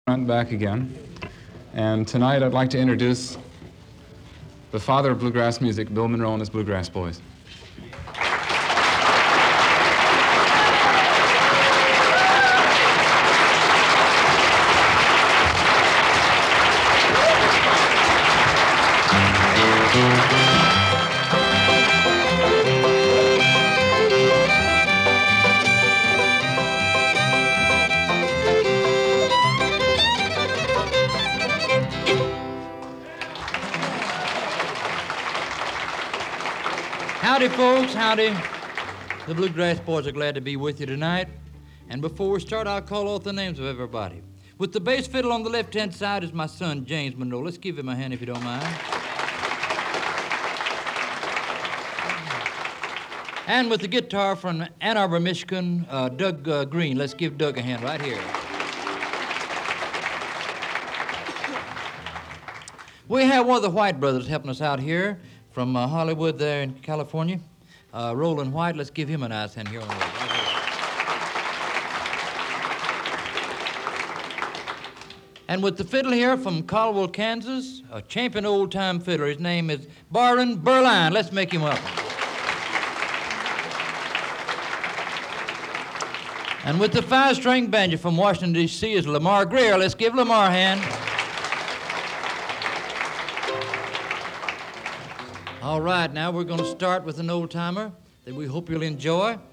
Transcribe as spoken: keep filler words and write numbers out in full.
Front back again. And tonight I'd like to introduce the father of bluegrass music, Bill Monroe and his Bluegrass Boys. Howdy, folks, howdy. The Bluegrass Boys are glad to be with you tonight. And before we start, I'll call out the names of everybody. With the bass fiddle on the left-hand side is my son, James Monroe. Let's give him a hand if you don't mind. And with the guitar from Ann Arbor, Michigan, uh, Doug uh, Green. Let's give Doug a hand right here. We have one of the White brothers helping us out here from uh, Hollywood there in California. Uh, Roland White, let's give him a nice hand here on the right here. And with the fiddle here from Caldwell, Kansas, a champion old-time fiddler. His name is Byron Berline. Let's make him welcome. And with the five-string banjo from Washington, D C is Lamar Greer. Let's give Lamar a hand. All right, now we're going to start with an old-timer that we hope you'll enjoy.